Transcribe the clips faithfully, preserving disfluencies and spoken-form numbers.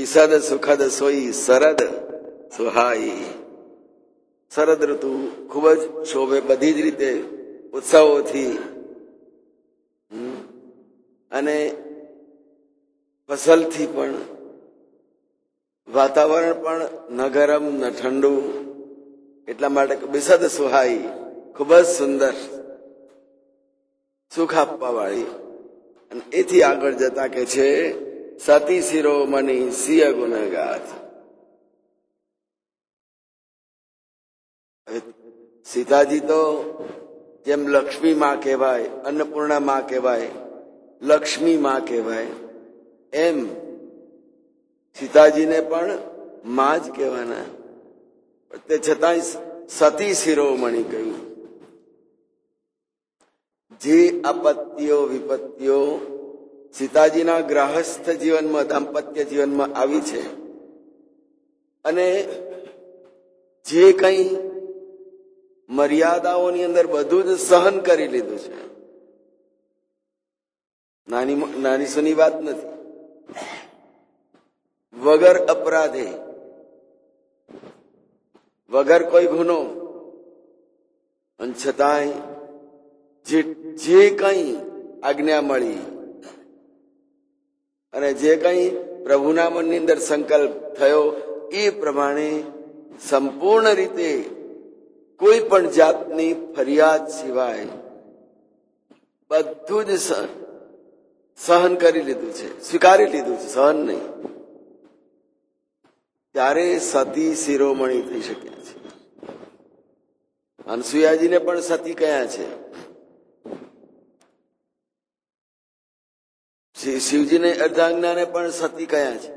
વિસદ સુખદ સોઈ શરદ સુહાઈ. શરદ ઋતુ ખૂબ જ શોભે બધી જ રીતે, ઉત્સવોથી, અને ફસલથી પણ. વાતાવરણ પણ ન ગરમ ન ઠંડુ, એટલા માટે વિસદ સુહાઈ, ખૂબ જ સુંદર, સુખ આપવા વાળી. અને એથી આગળ જતા કે છે સતી શિરોમણી સિય ગુણગાથ. સીતાજી તો જેમ લક્ષ્મી માં કહેવાય, અન્નપૂર્ણા માં કહેવાય, લક્ષ્મી માં કહેવાય, એમ સીતાજીને પણ માં જ કહેવાના. તે છતાંય સતી શિરોમણી કહ્યું. જે આપત્તિઓ વિપત્તિઓ સીતાજીના ગ્રાહસ્થ જીવનમાં, દાંપત્ય જીવનમાં આવી છે, અને જે કંઈ મર્યાદાઓની અંદર બધું જ સહન કરી લીધું છે. નાની નાની સુની વાત નથી. વગર અપરાધે, વગર કોઈ ગુનો, અને છતાંય જે જે કંઈ આજ્ઞા મળી અને જે કંઈ પ્રભુના મનની અંદર સંકલ્પ થયો એ પ્રમાણે સંપૂર્ણ રીતે કોઈ પણ જાતની ફરિયાદ સિવાય બધું જ સહન કરી લીધું છે, સ્વીકારી લીધું છે, સહન નહીં. ત્યારે સતી શિરોમણી થઈ શક્યા છે. અનસુયાજીને પણ સતી કયા છે. શિવજીને અર્ધાંગનાને પણ સતી કયા છે.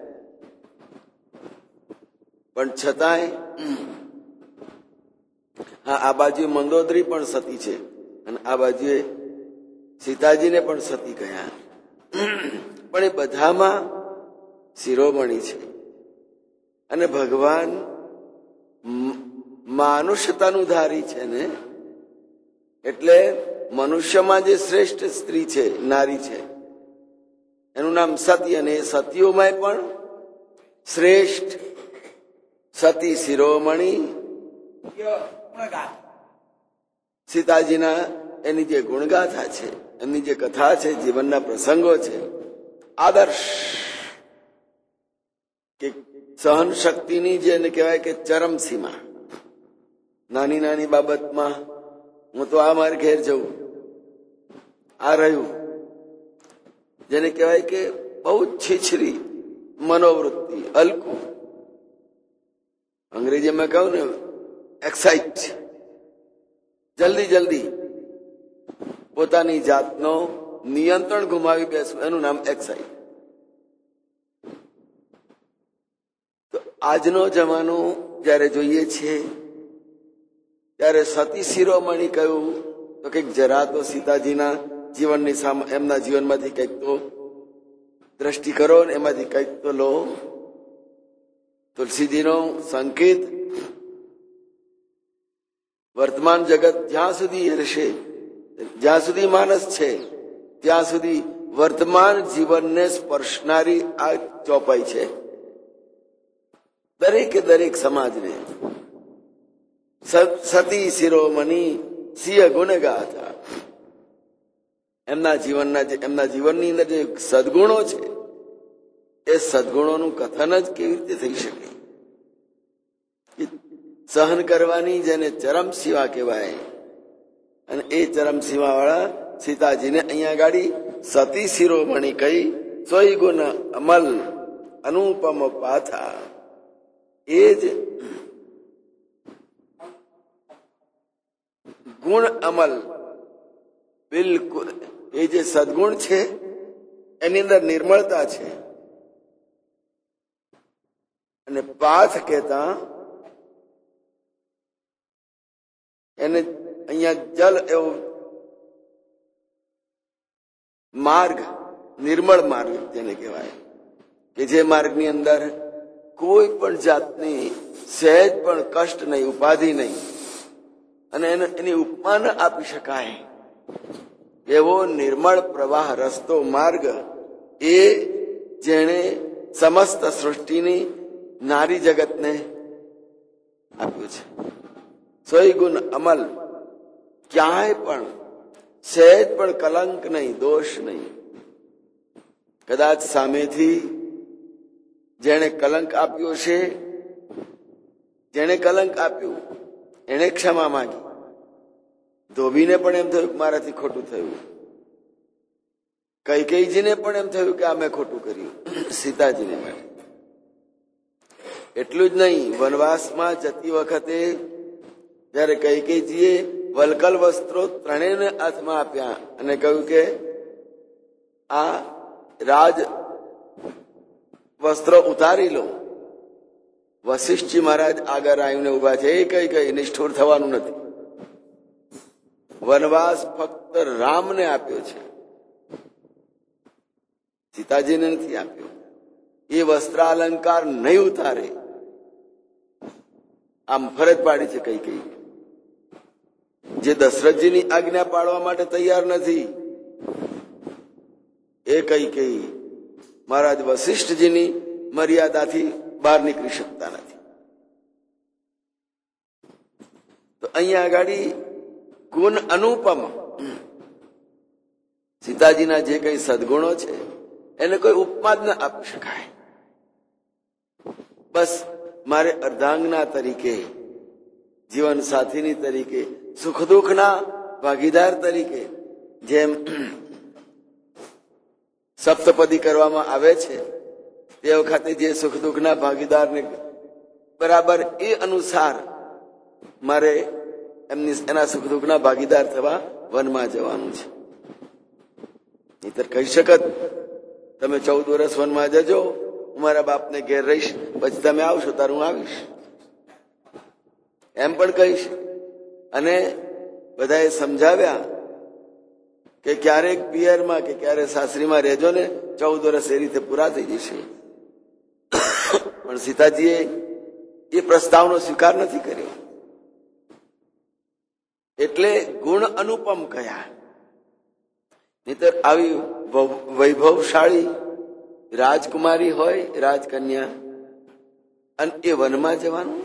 પણ છતાંય હા, આ બાજુ મંદોદરી પણ સતી છે, અને આ બાજુએ સીતાજીને પણ સતી કયા. પણ એ બધામાં શિરોમણી છે. અને ભગવાન માનુષતાનું ધારી છે ને, એટલે મનુષ્યમાં જે શ્રેષ્ઠ સ્ત્રી છે, નારી છે, એનું નામ સતી. અને સતીઓમાં પણ શ્રેષ્ઠ સતી શિરોમણી સીતાજીના એની જે ગુણગાથા છે, એમની જે કથા છે, જીવનના પ્રસંગો છે, આદર્શ કે સહન શક્તિની જેને કહેવાય કે ચરમ સીમા. નાની નાની બાબતમાં હું તો આ મારે ઘેર જઉં, આ રહ્યું, જેને કહેવાય કે બહુ છીછરી મનોવૃત્તિ, હલકું, અંગ્રેજીમાં કહું ને એક્સાઇટ, જલ્દી જલ્દી પોતાની જાતનો નિયંત્રણ ગુમાવી બેસવું, એનું નામ એક્સાઇટ. તો આજનો જમાનો જયારે જોઈએ છીએ ત્યારે સતી શિરોમણી કહ્યું તો કંઈક જરા તો સીતાજીના જીવનની સામે, એમના જીવનમાંથી કંઈક તો દ્રષ્ટિ કરો ને એમાંથી કંઈક તો લો. તુલસીજીનો સંકેત વર્તમાન જગત જ્યાં સુધી રહેશે, જ્યાં સુધી માનસ છે, ત્યાં સુધી વર્તમાન જીવનને સ્પર્શનારી આ ચોપાઈ છે દરેકે દરેક સમાજને. સતી શિરોમણી સિય ગુણગાથા. એમના જીવનના જે એમના જીવનની અંદર જે સદગુણો છે, એ સદગુણોનું કથન જ કેવી રીતે થઈ શકે? સહન કરવાની જેને ચરમ સીમા કહેવાય, અને એ ચરમ સીમા વાળા સીતાજીને અહીંયા ગાડી સતી શિરોમણી કહી. સોઈ ગુણ અમલ અનુપમ પાથા. એ જ ગુણ અમલ, બિલકુલ એ જે સદગુણ છે એની અંદર નિર્મળતા છે. અને પાથ કહેતા એને અહીંયા જલ એવો માર્ગ, નિર્મળ માર્ગ જેને કહેવાય, કે જે માર્ગની અંદર કોઈ પણ જાતની સહેજ પણ કષ્ટ નહીં, ઉપાધિ નહીં, અને એની ઉપમા ન આપી શકાય એવો નિર્મળ પ્રવાહ, રસ્તો, માર્ગ, એ જેણે સમસ્ત સૃષ્ટિની નારી જગતને આપ્યું છે. સોય ગુણ અમલ, ક્યાંય પણ સહેજ પણ કલંક નહીં, દોષ નહીં. કદાચ સામેથી જેણે કલંક આપ્યો છે, જેણે કલંક આપ્યું એને ક્ષમા માંગી. ધોબીને પણ એમ થયું કે મારાથી ખોટું થયું. કૈકેયીજીને પણ એમ થયું કે આ મેં ખોટું કર્યું. સીતાજીને માટે એટલું જ નહીં, વનવાસમાં જતી વખતે જયારે કૈકેયીજીએ વલકલ વસ્ત્રો ત્રણેયને હાથમાં આપ્યા અને કહ્યું કે આ રાજ વસ્ત્રો ઉતારી લો. વશિષ્ઠજી મહારાજ આગળ આવીને ઉભા છે. એ કઈ કઈ નિષ્ઠુર થવાનું નથી. વનવાસ ફક્ત રામને આપ્યો છે, સીતાજીને નથી આપ્યો. એ વસ્ત્રાલંકાર નહીં ઉતારે આમ ફરજ પાડી છે કઈ કઈ. જે દશરથજીની આજ્ઞા પાડવા માટે તૈયાર નથી એ કઈ કઈ મહારાજ વશિષ્ઠજીની મર્યાદાથી બહાર નીકળી શકતા નથી. તો અહીંયા આગળ ગુણ અનુપમ, સીતાજીના જે કઈ સદગુણો છે એને કોઈ ઉપમા જ ન આપી શકાય. બસ મારે અર્ધાંગના તરીકે, જીવન સાથીની તરીકે, સુખ દુઃખના ભાગીદાર તરીકે જેમ સપ્તપદી કરવામાં આવે છે તે વખતે જે સુખ દુઃખના ભાગીદારને બરાબર એ અનુસાર મારે એમની એના સુખ દુઃખના ભાગીદાર થવા વનમાં જવાનું છે. નહીતર કહી શકત તમે ચૌદ વર્ષ વનમાં જજો, હું મારા બાપને ઘેર રહીશ, પછી તમે આવશો ત્યારે હું આવીશ, એમ પણ કહીશ. અને બધાએ સમજાવ્યા કે ક્યારેક પિયરમાં કે ક્યારેક સાસરીમાં રહેજો ને, ચૌદ વર્ષ એ રીતે પૂરા થઈ જશે. પણ સીતાજીએ એ પ્રસ્તાવનો સ્વીકાર નથી કર્યો. એટલે ગુણ અનુપમ કયા. નહીતર આવી વૈભવશાળી રાજકુમારી હોય, રાજકન્યા, અને એ વનમાં જવાનું,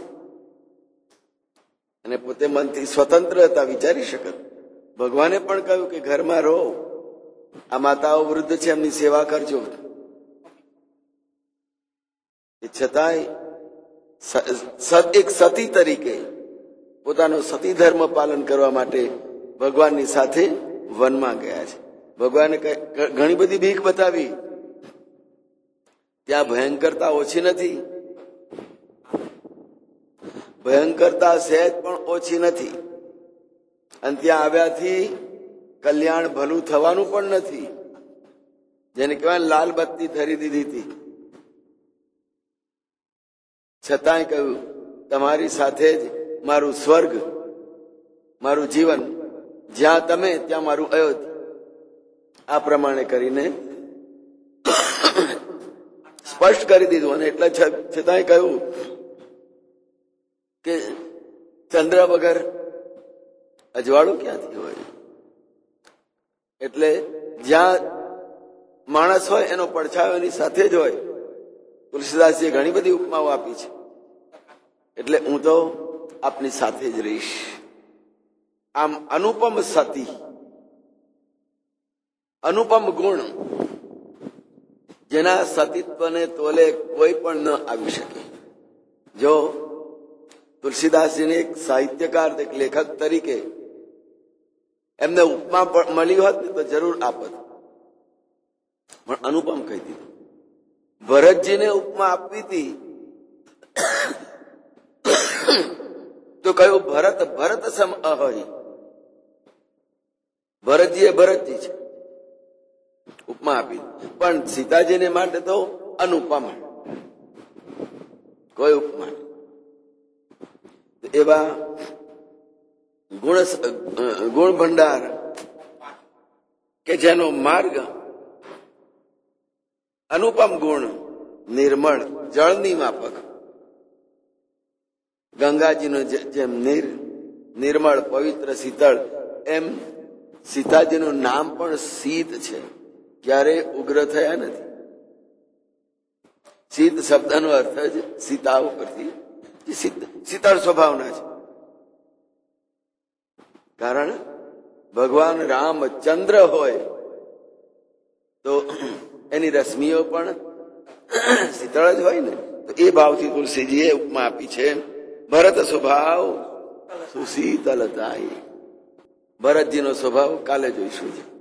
અને પોતે મનથી સ્વતંત્ર હતા, વિચારી શકત. ભગવાને પણ કહ્યું કે ઘરમાં રહો, આ માતાઓ વૃદ્ધ છે એમની સેવા કરજો. એ છતાંય એક સતી તરીકે પોતાનો સતી ધર્મ પાલન કરવા માટે ભગવાનની સાથે વનમાં ગયા છે. ભગવાને ઘણી બધી ભીખ બતાવી, ત્યાં ભયંકરતા ઓછી નથી, ભયંકરતા સહેજ પણ ઓછી નથી. અને ત્યાં આવ્યાથી કલ્યાણ ભલું થવાનું પણ નથી. જેને કહેવાય લાલ બત્તી ધરી દીધી હતી, છતાંય કહ્યું તમારી સાથે જ મારું સ્વર્ગ, મારું જીવન, જ્યાં તમે ત્યાં મારું અયોધ્યા. આ પ્રમાણે કરીને સ્પષ્ટ કરી દીધું. અને એટલા છતાંય કહ્યું કે ચંદ્ર વગર અજવાળું ક્યાંથી હોય. એટલે જ્યાં માણસ હોય એનો પડછાયો એની સાથે જ હોય. તુલસીદાસજીએ ઘણી બધી ઉપમાઓ આપી છે. એટલે હું તો આપની સાથે જ રહીશ. આમ અનુપમ સતી, અનુપમ ગુણ, જેના સતીત્વને તોલે કોઈ પણ ન આવી શકે. જો તુલસીદાસજીને એક સાહિત્યકાર, એક લેખક તરીકે એમને ઉપમા મળી હોત ને તો જરૂર આપત, પણ અનુપમ કહી દીધું. ભરતજીને ઉપમા આપવી હતી તો કહ્યું ભરત ભરત સમ અહરી. ભરતજી એ ભરતજી છે, ઉપમા આપી. પણ સીતાજીને માટે તો અનુપમ, કોઈ ઉપમા. એવા ગુણ ગુણ ભંડાર કે જેનો માર્ગ અનુપમ ગુણ, નિર્મળ જળની માફક, ગંગાજીનો જેમ નિર નિર્મળ પવિત્ર શીતળ, એમ સીતાજીનું નામ પણ શીત છે, ક્યારે ઉગ્ર થયા નથી. શીત શબ્દનો અર્થ જ સીતા ઉપરથી શીતળ સ્વભાવના છે. કારણ ભગવાન રામ ચંદ્ર હોય તો એની રશ્મિઓ પણ શીતળ જ હોય ને. તો એ ભાવથી તુલસીજીએ ઉપમા આપી છે. ભરત સ્વભાવ સુશીતલતા. ભરતજીનો સ્વભાવ કાલે જોઈશું.